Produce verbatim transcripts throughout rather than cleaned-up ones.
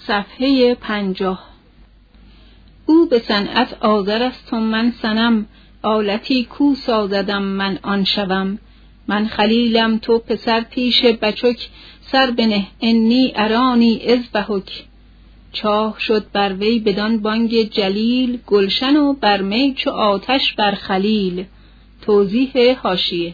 صفحه پنجاه. او به صنعت آذر است و من صنم، آلتی کو سازدم من آن شوم. من خلیلم تو پسر پیش بچک، سر بنه انی ارانی اذبحک. چاه شد بر وی بدان بانگ جلیل، گلشن و برمی چو آتش بر خلیل. توضیح حاشیه: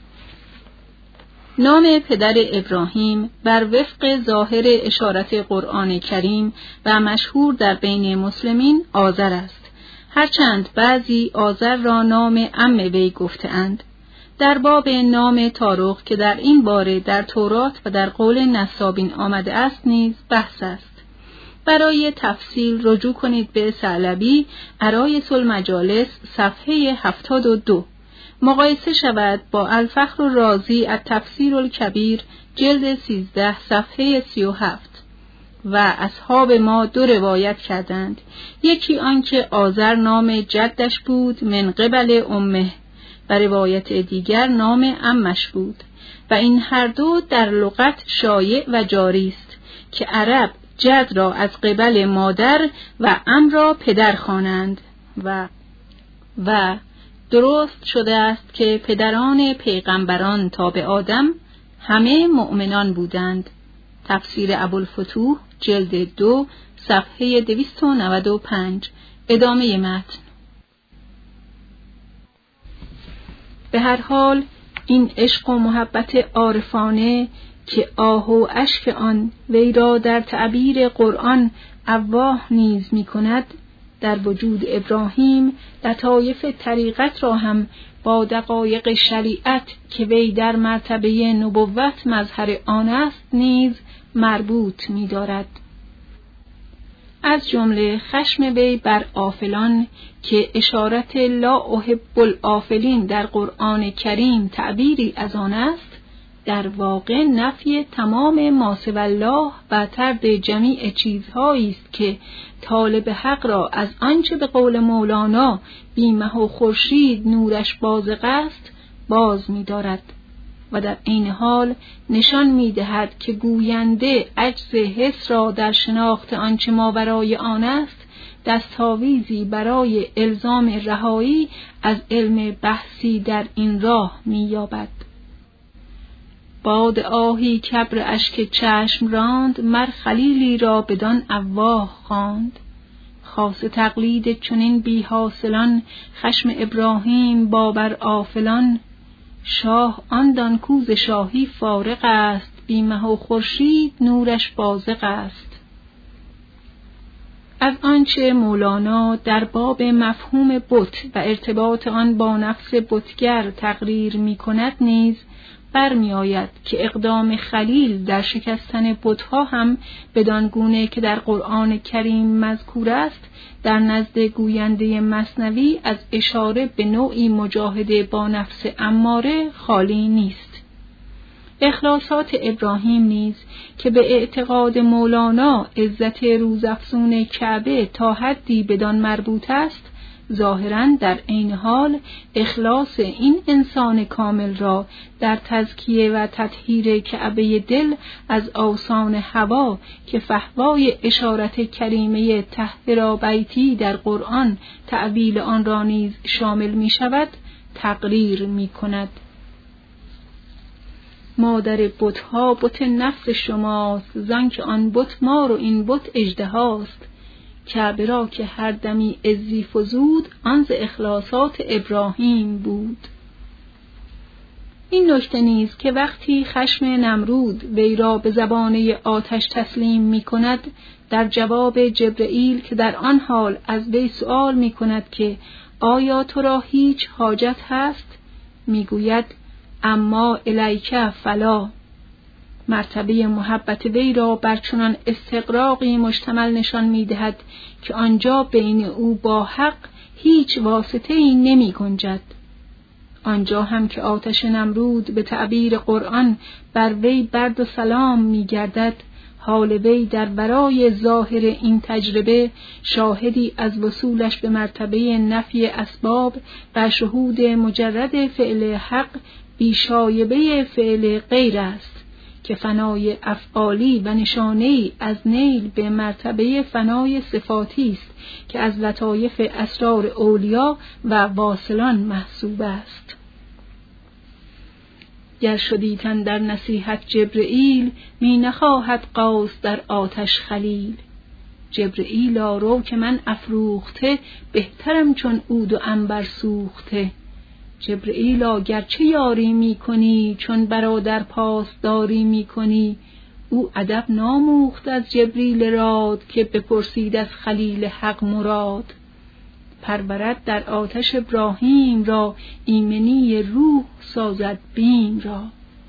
نام پدر ابراهیم بر وفق ظاهر اشارت قرآن کریم و مشهور در بین مسلمین آذر است، هرچند بعضی آذر را نام عم وی گفته‌اند. در باب نام طارق که در این باره در تورات و در قول نسابین آمده است نیز بحث است. برای تفصیل رجوع کنید به ثعلبی عرایض المجالس صفحه هفتاد و دو. مقایسه شود با الفخر الرازی التفسیر الکبیر جلد سیزده صفحه سی و هفت. و اصحاب ما دو روایت کردند، یکی آنکه آذر نام جدش بود من قبل امه و روایت دیگر نام عمش بود و این هر دو در لغت شایع و جاری است که عرب جد را از قبل مادر و عم را پدر خوانند و و درست شده است که پدران پیغمبران تا به آدم همه مؤمنان بودند. تفسیر ابوالفتوح جلد دو صفحه دویست و نود و پنج. ادامه متن. به هر حال این عشق و محبت عارفانه که آه و اشک آن وی را در تعبیر قرآن اواه نیز می کند، در وجود ابراهیم لطایف طریقت را هم با دقایق شریعت که وی در مرتبه نبوت مظهر آن است نیز مربوط می دارد. از جمله خشم وی بر غافلان که اشارت لا احب الغافلین در قرآن کریم تعبیری از آن است، در واقع نفی تمام ما سوی الله و طرد جمیع چیزهایی است که طالب حق را از آنچه به قول مولانا بی مه و خورشید نورش بازغ است باز می دارد و در عین حال نشان می دهد که گوینده عجز حس را در شناخت آنچه ماورای آن است دستاویزی برای الزام رهایی از علم بحثی در این راه می یابد. باد آهی کبر اشک چشم راند، مر خلیلی را بدان اواه خواند. خاص تقلید چنین بی حاصلان، خشم ابراهیم با بر غافلان. شاه آن دان کو ز شاهی فارغ است، بی مه و خورشید نورش بازغ است. از آنچه مولانا در باب مفهوم بت و ارتباط آن با نفس بتگر تقریر می کند نیز برمی آید که اقدام خلیل در شکستن بتها هم بدان گونه که در قرآن کریم مذکور است در نزد گوینده مثنوی از اشاره به نوعی مجاهده با نفس اماره خالی نیست. اخلاصات ابراهیم نیز که به اعتقاد مولانا عزت روزافزون کعبه تا حدی بدان مربوط است، ظاهراً در عین حال اخلاص این انسان کامل را در تزکیه و تطهیر کعبه دل از اوثان هوا که فحوای اشارت کریمه طهر بیتی در قرآن تأویل آن را نیز شامل می شود تقریر می کند. مادر بتها بت نفس شماست، زانکه آن بت مار و این بت اژدهاست. کعبه را که هر دمی عزی فزود، آن ز اخلاصات ابراهیم بود. این نکته نیز که وقتی خشم نمرود وی را به زبانه آتش تسلیم می کند، در جواب جبرئیل که در آن حال از وی سؤال می کند که آیا تو را هیچ حاجت هست، می گوید اما الیک فلا. مرتبه محبت وی را بر چنان استغراقی مشتمل نشان می دهد که آنجا بین او با حق هیچ واسطه‌ای نمی گنجد. آنجا هم که آتش نمرود به تعبیر قرآن بر وی برد و سلام می گردد، حال وی در برای ظاهر این تجربه شاهدی از وصولش به مرتبه نفی اسباب و شهود مجرد فعل حق بی شایبه فعل غیر است که فنای افعالی و نشانه‌ای از نیل به مرتبه فنای صفاتی است که از لطایف اسرار اولیا و واصلان محسوب است. گر شدی تن در نصیحت جبرئیل، می نخواهد قوس در آتش خلیل. جبرئیلا رو که من افروخته، بهترم چون عود و عنبر سوخته. جبرئیلا گرچه یاری می کنی، چون برادر پاسداری می کنی. او ادب ناموخت از جبریل راد، که بپرسید از خلیل حق مراد. پرورد در آتش ابراهیم را، ایمنی روح سازد بیم را.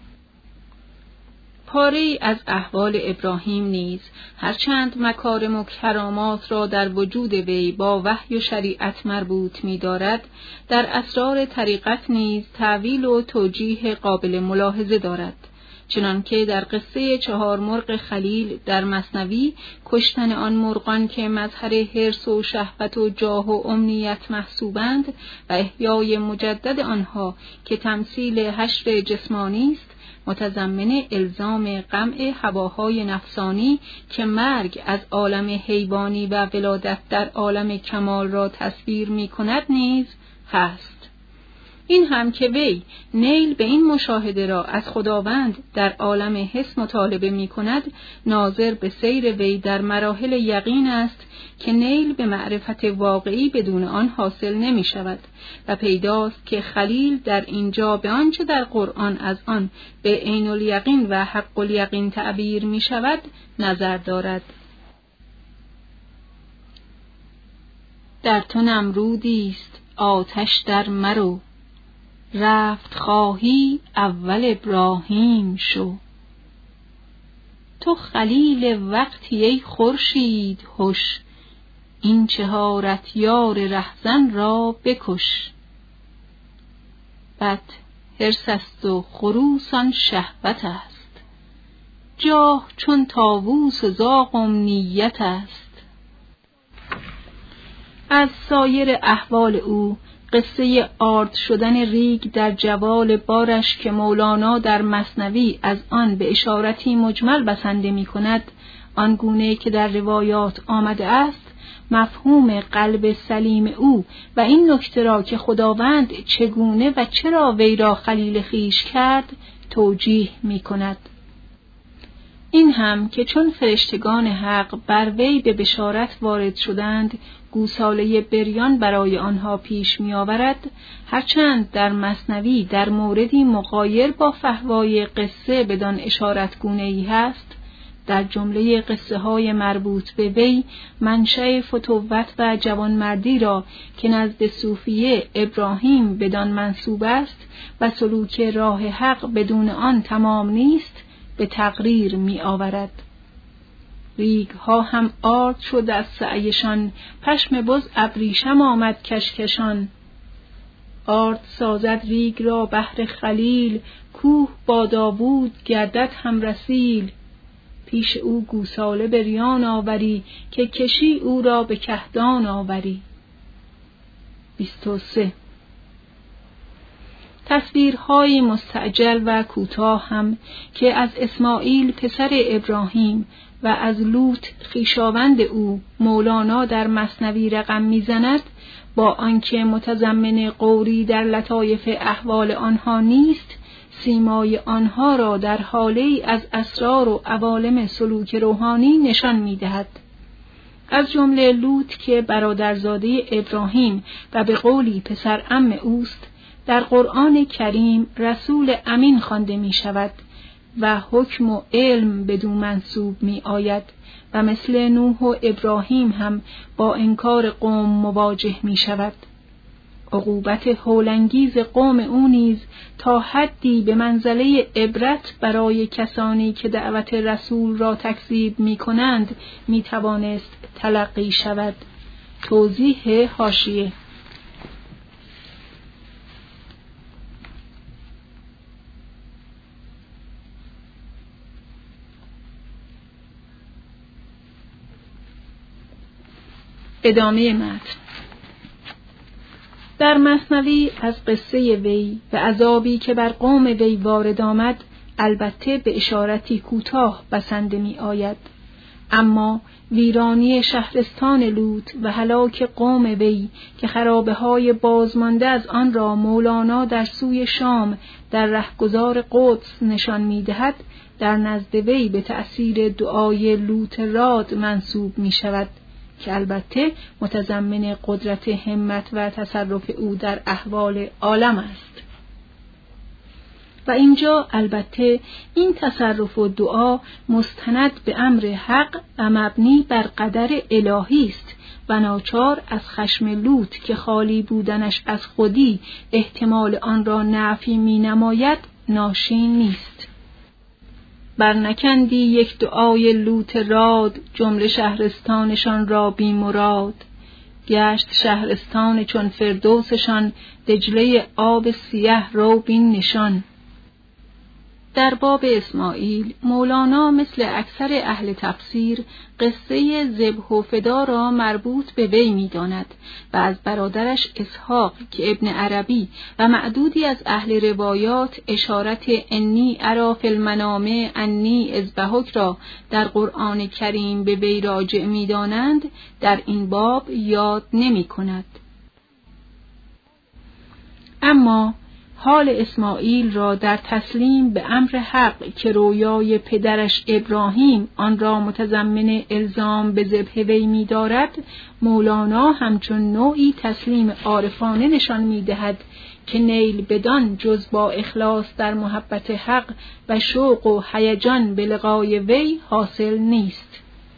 پاره‌ای از احوال ابراهیم نیز هرچند مکارم و کرامات را در وجود وی با وحی و شریعت مربوط می دارد، در اسرار طریقت نیز تأویل و توجیه قابل ملاحظه دارد. چنانکه در قصه چهار مرغ خلیل در مثنوی، کشتن آن مرغان که مظهر حرص و شهوت و جاه و امنیت محسوبند و احیای مجدد آنها که تمثیل حشر جسمانی است، متضمن الزام قمع هواهای نفسانی که مرگ از عالم حیوانی و ولادت در عالم کمال را تصویر می کند نیز هست. این هم که وی نیل به این مشاهده را از خداوند در عالم حس مطالبه می کند، ناظر به سیر وی در مراحل یقین است که نیل به معرفت واقعی بدون آن حاصل نمی شود و پیداست که خلیل در اینجا به آنچه در قرآن از آن به عین الیقین و حق الیقین تعبیر می شود نظر دارد. در تو نمرودیست آتش در مرو، رفت خواهی اول ابراهیم شو. تو خلیل وقتی ای خورشید هوش، این چهارت یار رهزن را بکش. بد حرص است و خروس آن شهوت است، جاه چون طاووس و زاغم نیت است. از سایر احوال او قصه آرد شدن ریگ در جوال بارش که مولانا در مثنوی از آن به اشارتی مجمل بسنده می کند، آنگونه که در روایات آمده است، مفهوم قلب سلیم او و این نکته را که خداوند چگونه و چرا وی را خلیل خویش کرد توجیه می کند. این هم که چون فرشتگان حق بر وی به بشارت وارد شدند، گوساله بریان برای آنها پیش می آورد، هرچند در مثنوی در موردی مغایر با فحوای قصه بدان اشارت گونه‌ای هست، در جمله قصه های مربوط به وی منشأ فتوت و جوانمردی را که نزد صوفیه ابراهیم بدان منسوب است و سلوک راه حق بدون آن تمام نیست به تقریر می آورد. ریگ ها هم آرد شد از سعیشان، پشم بز ابریشم آمد کشکشان. آرد سازد ریگ را بهر خلیل، کوه با داوود گردد هم رسیل. پیش او گوساله بریان آوری، که کشی او را به کهدان آوری. بیست و سه. تصویرهای مستعجل و کوتاه هم که از اسماعیل پسر ابراهیم و از لوط خویشاوند او مولانا در مثنوی رقم میزند، با آنکه متضمن غوری در لطایف احوال آنها نیست، سیمای آنها را در حالی از اسرار و عوالم سلوک روحانی نشان می‌دهد. از جمله لوط که برادرزاده ابراهیم و به قولی پسر عم اوست، در قرآن کریم رسول امین خوانده می شود و حکم و علم بدو منسوب می آید و مثل نوح و ابراهیم هم با انکار قوم مواجه می شود. عقوبت هولانگیز قوم او نیز تا حدی به منزله عبرت برای کسانی که دعوت رسول را تکذیب می کنند می توانست تلقی شود. توضیح حاشیه: ادامه متن. در مثنوی از قصه وی و عذابی که بر قوم وی وارد آمد البته به اشارتی کوتاه بسنده می آید. اما ویرانی شهرستان لوط و هلاک قوم وی که خرابه های بازمانده از آن را مولانا در سوی شام در رهگذار قدس نشان می دهد، در نزد وی به تأثیر دعای لوط راد منسوب می شود که البته متضمن قدرت همت و تصرف او در احوال عالم است. و اینجا البته این تصرف و دعا مستند به امر حق و مبنی بر قدر الهی است و ناچار از خشم لوط که خالی بودنش از خودی احتمال آن را نافی می نماید ناشین نیست. برنکندی یک دعای لوط راد، جمله شهرستانشان را بی مراد. گشت شهرستان چون فردوسشان، دجله آب سیه رو بین نشان. در باب اسماعیل مولانا مثل اکثر اهل تفسیر قصه ذبح و فدا را مربوط به وی می داند و از برادرش اسحاق که ابن عربی و معدودی از اهل روایات اشارت انی اری فی المنام انی اذبحک را در قرآن کریم به وی راجع می دانند، در این باب یاد نمی کند. اما حال اسماعیل را در تسلیم به امر حق که رویای پدرش ابراهیم آن را متضمن الزام به ذبح وی می دارد، مولانا همچون نوعی تسلیم عارفانه نشان می دهد که نیل بدان جز با اخلاص در محبت حق و شوق و هیجان به لقای وی حاصل نیست.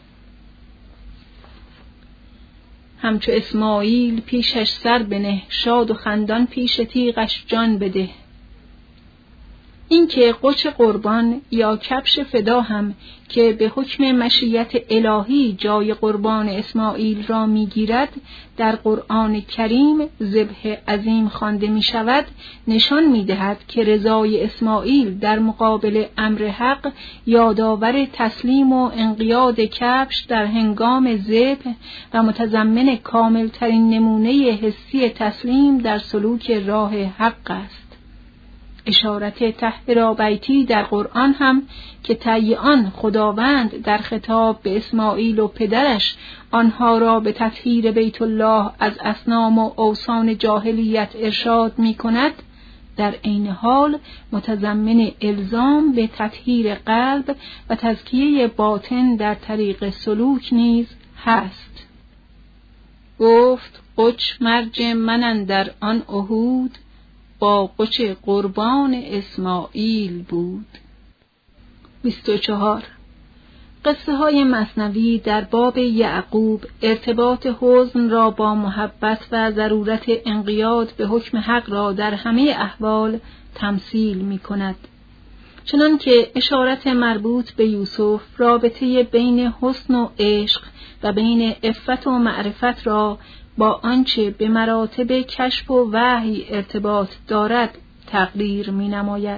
همچو اسماعیل پیشش سر بنه، شاد و خندان پیش تیغش جان بده. این که قچ قربان یا کبش فدا هم که به حکم مشیت الهی جای قربان اسماعیل را میگیرد در قرآن کریم ذبح عظیم خوانده می شود، نشان می دهد که رضای اسماعیل در مقابل امر حق یادآور تسلیم و انقیاد کبش در هنگام ذبح و متضمن کامل ترین نمونه حسی تسلیم در سلوک راه حق است. اشارت طهر بیتی در قرآن هم که طی آن خداوند در خطاب به اسماعیل و پدرش آنها را به تطهیر بیت الله از اصنام و اوثان جاهلیت ارشاد می کند، در عین حال متضمن الزام به تطهیر قلب و تزکیه باطن در طریق سلوک نیز هست. گفت قچ مرج من اندر آن عهود، با قچ قربان اسماعیل بود. بیست و چهار. قصه های مثنوی در باب یعقوب ارتباط حزن را با محبت و ضرورت انقیاد به حکم حق را در همه احوال تمثیل می کند. چنان که اشارت مربوط به یوسف رابطه بین حسن و عشق و بین عفت و معرفت را با آنچه به مراتب کشف و وحی ارتباط دارد تقریر می نماید.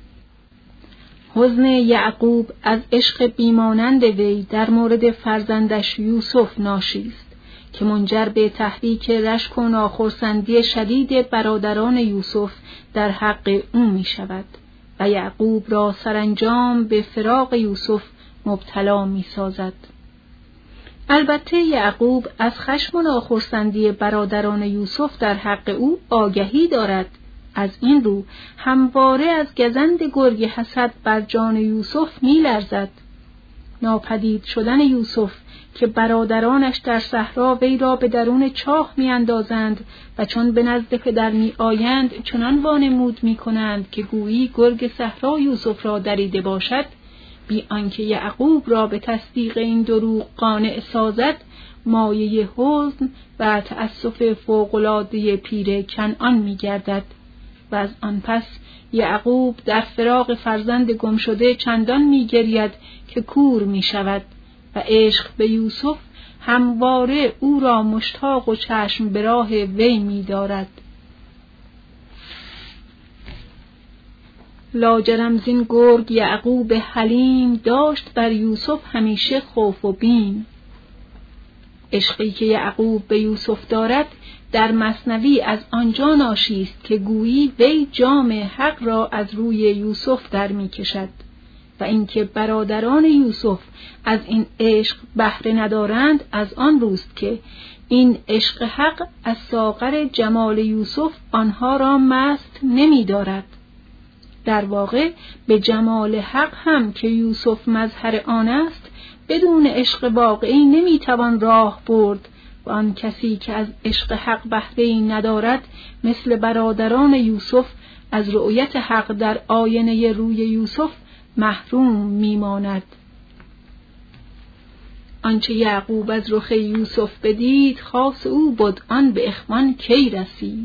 حزن یعقوب از عشق بیمانند وی در مورد فرزندش یوسف ناشیست که منجر به تحریک رشک و ناخرسندی شدید برادران یوسف در حق او می شود و یعقوب را سرانجام به فراق یوسف مبتلا می سازد. البته یعقوب از خشم و ناخرسندی برادران یوسف در حق او آگهی دارد. از این رو همواره از گزند گرگ حسد بر جان یوسف می لرزد. ناپدید شدن یوسف که برادرانش در صحرا وی را به درون چاه می اندازند و چون به نزد پدر می آیند چنان وانمود می کنند که گویی گرگ صحرا یوسف را دریده باشد، بی آنکه یعقوب را به تصدیق این دروغ قانع سازد، مایه حزن و تأسف فوق‌العاده پیر کنعان می گردد و از آن پس یعقوب در فراق فرزند گم شده چندان می گرید که کور می شود و عشق به یوسف همواره او را مشتاق و چشم به راه وی می دارد. لاجرم زین گرگ یعقوب حلیم، داشت بر یوسف همیشه خوف و بیم. عشقی که یعقوب به یوسف دارد در مثنوی از آنجا ناشی است که گویی وی جام حق را از روی یوسف در می کشد و اینکه برادران یوسف از این عشق بهره ندارند از آن روست که این عشق حق از ساغر جمال یوسف آنها را مست نمی دارد. در واقع به جمال حق هم که یوسف مظهر آن است بدون عشق واقعی نمی توان راه برد و آن کسی که از عشق حق بهره‌ای ندارد مثل برادران یوسف از رؤیت حق در آینه روی یوسف محروم میماند. آنچه یعقوب از رخ یوسف بدید خاص او بود آن به اخوان کی رسید.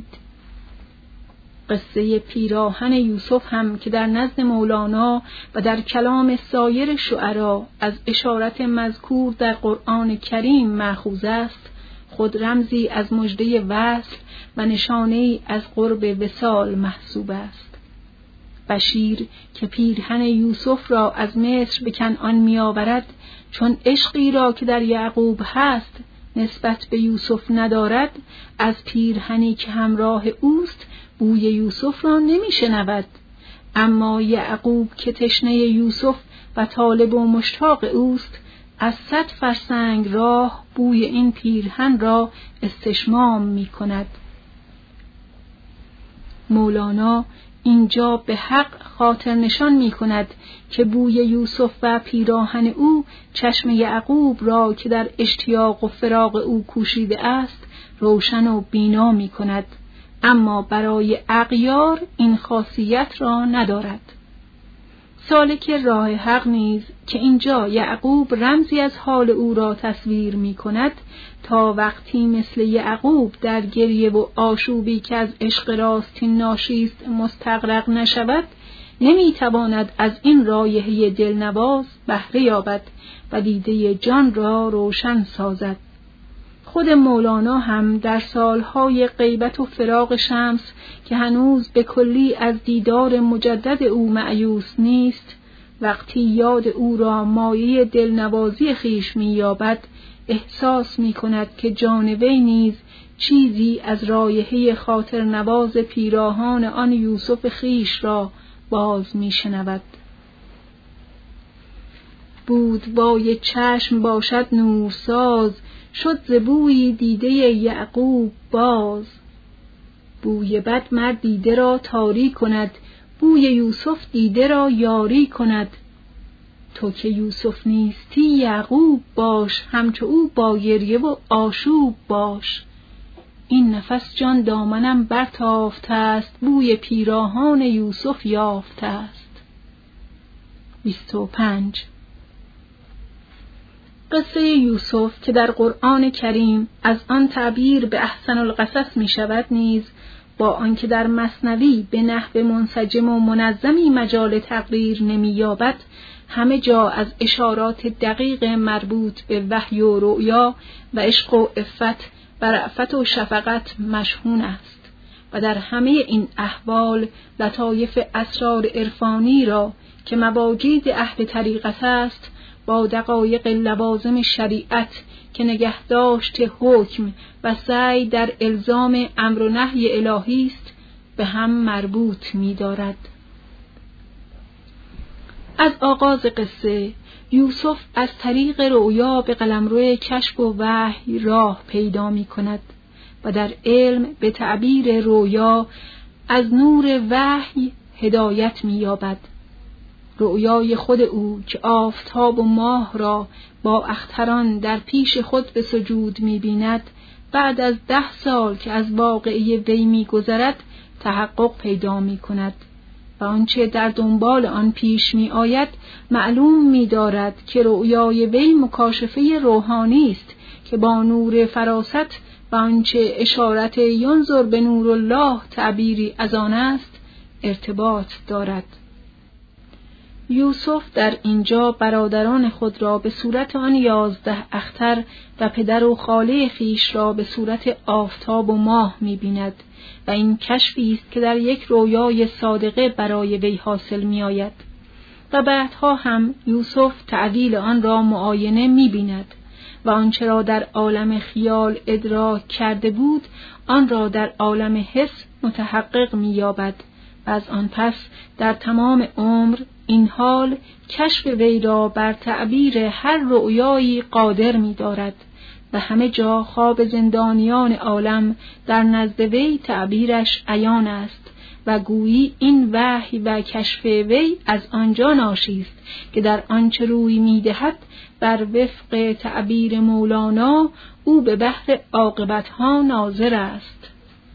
قصه پیراهن یوسف هم که در نزد مولانا و در کلام سایر شعرا از اشارت مذکور در قرآن کریم مأخوذ است، خود رمزی از مژده وصل و نشانه‌ای از قرب وصال محسوب است. بشیر که پیرهن یوسف را از مصر به کنعان می‌آورد، چون عشقی را که در یعقوب هست نسبت به یوسف ندارد، از پیرهنی که همراه اوست بوی یوسف را نمی‌شنود. اما یعقوب که تشنه یوسف و طالب و مشتاق اوست، از صد فرسنگ راه بوی این پیرهن را استشمام می‌کند. مولانا اینجا به حق خاطر نشان می کند که بوی یوسف و پیراهن او چشم یعقوب را که در اشتیاق و فراق او کوشیده است روشن و بینا می کند، اما برای اغیار این خاصیت را ندارد. سالک راه حق نیز که اینجا یعقوب رمزی از حال او را تصویر می کند، تا وقتی مثل یعقوب در گریه و آشوبی که از عشق راستین ناشیست مستغرق نشود، نمی تواند از این رایحه دلنواز بهره یابد و دیده جان را روشن سازد. خود مولانا هم در سالهای غیبت و فراق شمس که هنوز به کلی از دیدار مجدد او مأیوس نیست، وقتی یاد او را مایه دلنوازی خویش می یابد، احساس می کند که جان وی نیز چیزی از رایحه خاطر نواز پیراهان آن یوسف خویش را باز می شنود. بود بای چشم باشد نورساز، شد ز بویی دیده یعقوب باز. بوی بد مرد دیده را تاری کند، بوی یوسف دیده را یاری کند. تو که یوسف نیستی یعقوب باش، همچو او با گریه و آشوب باش. این نفس جان دامنم برتافته است، بوی پیراهان یوسف یافته است. بیست و پنج. قصه یوسف که در قرآن کریم از آن تعبیر به احسن القصص می شود نیز با آنکه در مثنوی به نحو منسجم و منظمی مجال تقریر نمی یابد، همه جا از اشارات دقیق مربوط به وحی و رؤیا و عشق و عفت و رأفت و شفقت مشحون است و در همه این احوال لطایف اسرار عرفانی را که مواجید اهل طریقت است با دقایق لوازم شریعت که نگهداشت حکم و سعی در الزام امر و نهی الهی است به هم مربوط می دارد. از آغاز قصه یوسف از طریق رؤیا به قلمرو کشف و وحی راه پیدا می کند و در علم به تعبیر رؤیا از نور وحی هدایت می یابد. رؤیای خود او که آفتاب و ماه را با اختران در پیش خود به سجود می بیند، بعد از ده سال که از واقعه وی می گذرد تحقق پیدا می کند و آنچه در دنبال آن پیش می آید معلوم می دارد که رؤیای وی مکاشفه روحانی است که با نور فراست و آنچه اشارت ینظر به نور الله تعبیری از آن است ارتباط دارد. یوسف در اینجا برادران خود را به صورت آن یازده اختر و پدر و خاله خیش را به صورت آفتاب و ماه می بیند و این کشفی است که در یک رویای صادقه برای وی حاصل می آید و بعدها هم یوسف تعبیل آن را معاینه می بیند و آنچه را در عالم خیال ادراک کرده بود آن را در عالم حس متحقق می‌یابد و از آن پس در تمام عمر این حال کشف وی را بر تعبیر هر رؤیایی قادر می‌دارد و همه جا خواب زندانیان عالم در نزد وی تعبیرش عیان است و گویی این وحی و کشف وی از آنجا ناشی است که در آنچه روی می‌دهد بر وفق تعبیر مولانا او به بحر عاقبت‌ها ناظر است.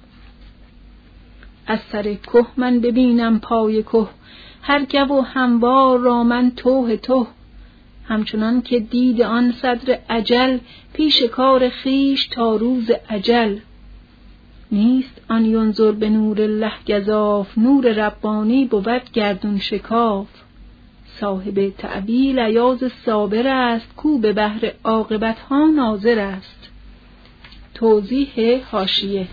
از سر که من ببینم پای که، هر گو و هموار را من توه توه. همچنان که دید آن صدر اجل، پیش کار خیش تا روز اجل. نیست آن ینظر به نور الله گزاف، نور ربانی بود گردون شکاف. صاحب تعبیل ایاز صابر است، کو به بحر عاقبت‌ها ناظر است. توضیح حاشیه.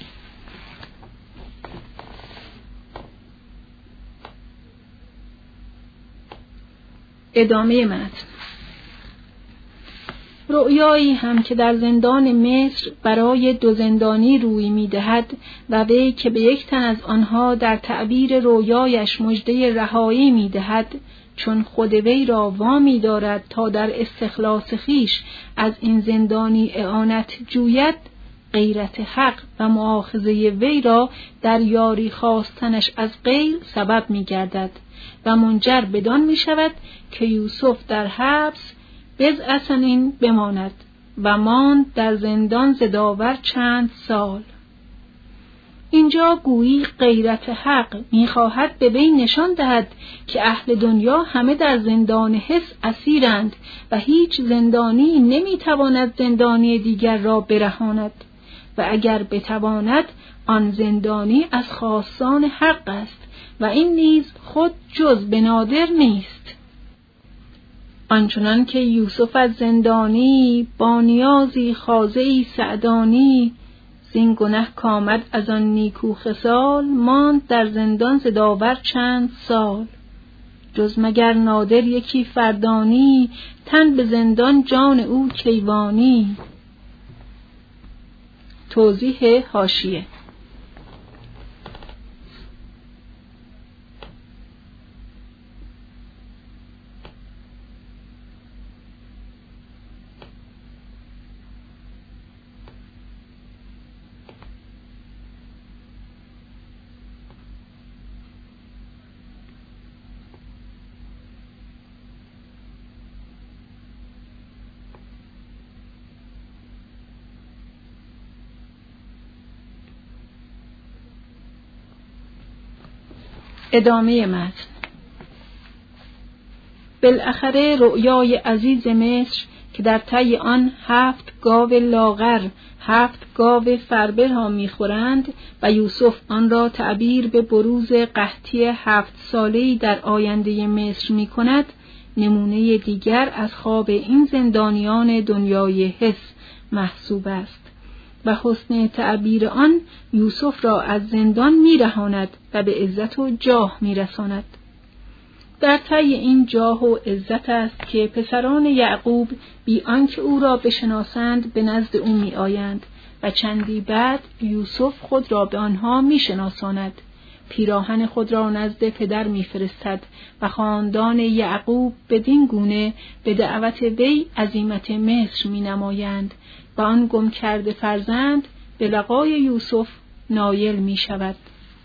ادامه متن. رؤیایی هم که در زندان مصر برای دو زندانی روی می‌دهد و وی که به یک تن از آنها در تعبیر رؤیایش مژده رهایی می‌دهد، چون خود وی را وامی دارد تا در استخلاص خیش از این زندانی اعانت جوید، غیرت حق و مؤاخذه وی را در یاری خواستنش از غیر سبب می‌گردد و منجر بدان می‌شود که یوسف در حبس بضع سنین بماند و ماند در زندان ز داور چند سال. اینجا گویی غیرت حق می‌خواهد به وی نشان دهد که اهل دنیا همه در زندان حس اسیرند و هیچ زندانی نمی‌تواند زندانی دیگر را برهاند و اگر بتواند آن زندانی از خاصان حق است و این نیز خود جز به نادر نیست. آنچنان که یوسف از زندانی با نیازی خاضعی سعدانی، زین گنه کامد از آن نیکو خصال، ماند در زندان ز داور چند سال. جز مگر نادر یکی فردانی، تن به زندان جان او کیوانی. توضیح حاشیه. ادامه متن. بالاخره رؤیای عزیز مصر که در طی آن هفت گاو لاغر هفت گاو فربه را می‌خورند و یوسف آن را تعبیر به بروز قحطی هفت ساله‌ای در آینده مصر می‌کند، نمونه دیگر از خواب این زندانیان دنیای حس محسوب است و حسن تعبیر آن یوسف را از زندان می‌رهاند و به عزت و جاه می‌رساند. در طی این جاه و عزت است که پسران یعقوب بی آنکه او را بشناسند به نزد او می‌آیند و چندی بعد یوسف خود را به آنها می‌شناساند. پیراهن خود را نزد پدر می‌فرستد و خاندان یعقوب بدین گونه به دعوت وی عزیمت مصر می‌نمایند و آن گم کرده فرزند به لقای یوسف نایل می شود.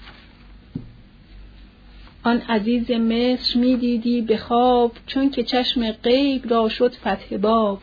آن عزیز مصر می دیدی به خواب، چون که چشم غیب را شد فتح باب.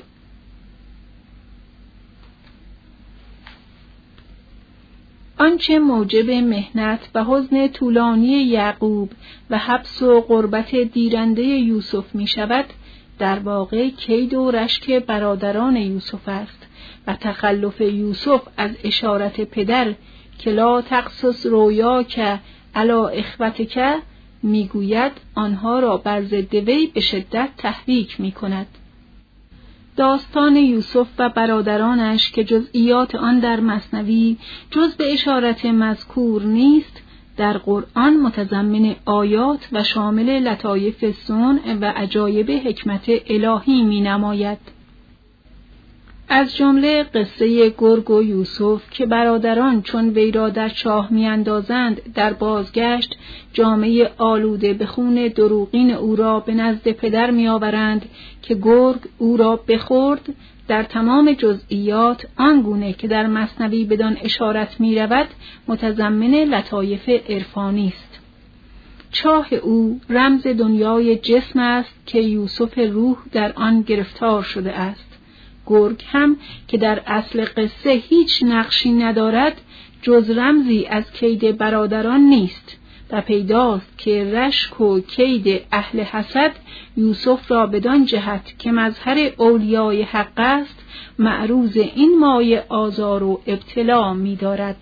آنچه موجب محنت و حزن طولانی یعقوب و حبس و غربت دیرنده یوسف می شود، در واقع کید و رشک برادران یوسف است و تخلف یوسف از اشارت پدر که لا تقصص رؤیاک علی اخوتک میگوید آنها را بر ضد وی به شدت تحریک میکند. داستان یوسف و برادرانش که جزئیات آن در مثنوی جز به اشارت مذکور نیست، در قرآن متضمن آیات و شامل لطایف صنع و عجایب حکمت الهی می نماید. از جمله قصه گرگ و یوسف که برادران چون وی را در چاه میاندازند در بازگشت جامه آلوده به خون دروغین او را به نزد پدر میآورند که گرگ او را بخورد، در تمام جزئیات آنگونه که در مثنوی بدان اشارت می رود متضمن لطایف عرفانی است. چاه او رمز دنیای جسم است که یوسف روح در آن گرفتار شده است. گرگ هم که در اصل قصه هیچ نقشی ندارد جز رمزی از کید برادران نیست و پیداست که رشک و کید اهل حسد یوسف را بدان جهت که مظهر اولیای حق است معروض این مایه آزار و ابتلا می دارد.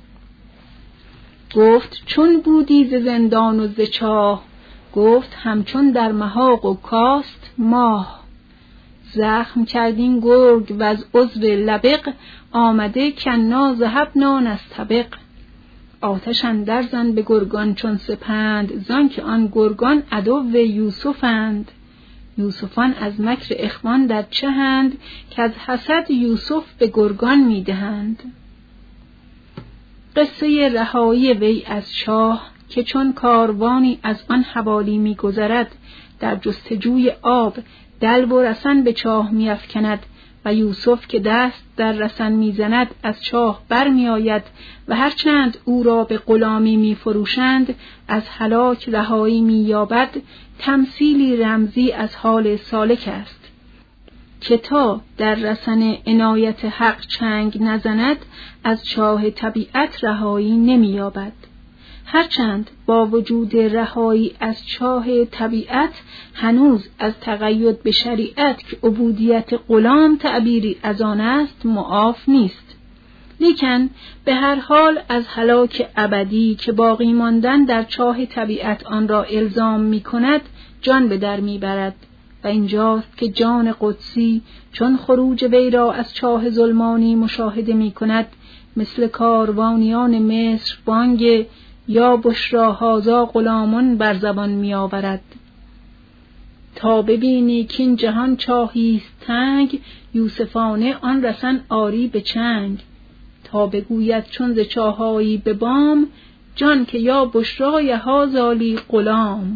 گفت چون بودی ز زندان و ز چاه، گفت همچون در محاق و کاست ماه. زخم کردین گرگ و از عذر لبق، آمده کنا ذهبنا نستبق. آتش اندر زن به گرگان چون سپند، زان که آن گرگان عدو یوسفند. یوسفان از مکر اخوان در چهند، که از حسد یوسف به گرگان می دهند. قصه رهایی وی از چاه که چون کاروانی از آن حوالی می گذرد در جستجوی آب دلو و رسن به چاه می افکند و یوسف که دست در رسن می زند از چاه بر می آید و هرچند او را به غلامی می فروشند از هلاک رهایی می یابد، تمثیلی رمزی از حال سالک است که تا در رسن عنایت حق چنگ نزند از چاه طبیعت رهایی نمی یابد. هرچند با وجود رهایی از چاه طبیعت هنوز از تقید به شریعت که عبودیت غلام تعبیری از آن است معاف نیست، لیکن به هر حال از هلاک ابدی که باقی ماندن در چاه طبیعت آن را الزام می کند جان به در می برد و اینجاست که جان قدسی چون خروج وی را از چاه ظلمانی مشاهده می کند مثل کاروانیان مصر بانگ یا بشرا هازا غلامون بر زبان می آورد. تا ببینی که این جهان چاهیست تنگ، یوسفانه آن رسن آری به چنگ. تا بگوید چون ز چاهایی به بام، جان که یا بشرا یا هازالی غلام.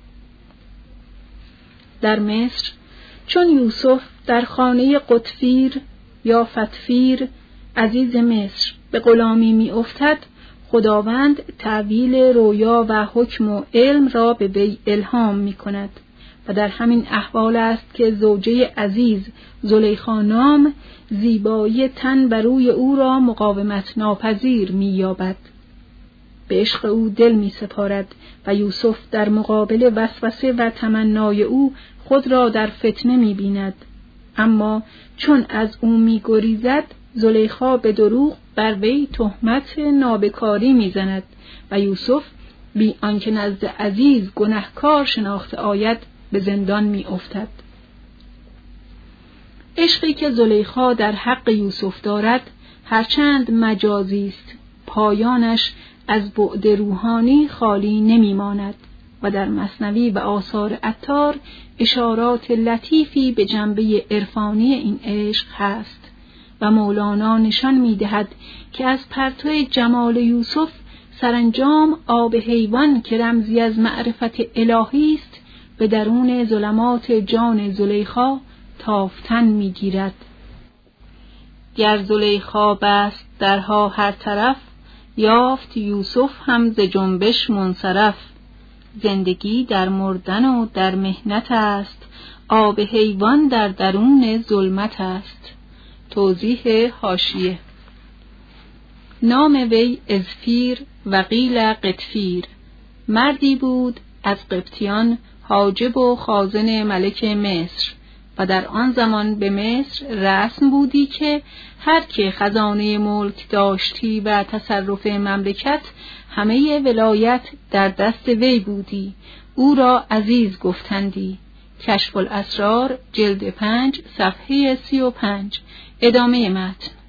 در مصر چون یوسف در خانه قطفیر یا فتفیر عزیز مصر به غلامی می افتد، خداوند تعویل رویا و حکم و علم را به وی الهام می کند و در همین احوال است که زوجه عزیز زلیخا نام زیبایی تن بر روی او را مقاومت ناپذیر می یابد. به عشق او دل می سپارد و یوسف در مقابل وسوسه و تمنای او خود را در فتنه می بیند، اما چون از او می گریزد زلیخا به دروغ بر وی تهمت نابکاری میزند و یوسف بی آنکه نزد عزیز گنهکار شناخته آید به زندان می افتد. عشقی که زلیخا در حق یوسف دارد هرچند مجازی است، پایانش از بعد روحانی خالی نمی ماند و در مثنوی و آثار عطار اشارات لطیفی به جنبه عرفانی این عشق هست و مولانا نشان می دهد که از پرتو جمال یوسف سرانجام آب حیوان که رمزی از معرفت الهی است به درون ظلمات جان زلیخا تافتن می گیرد. گر زلیخا بست درها هر طرف، یافت یوسف هم ز جنبش منصرف. زندگی در مردن و در محنت است، آب حیوان در درون ظلمت است. توضیح حاشیه: نام وی ازفیر و قیل قطفیر، مردی بود از قبطیان حاجب و خازن ملک مصر و در آن زمان به مصر رسم بودی که هر که خزانه ملک داشتی و تصرف مملکت همه ولایت در دست وی بودی، او را عزیز گفتندی. کشف الاسرار جلد پنج صفحه سی و پنج. ادامه متن.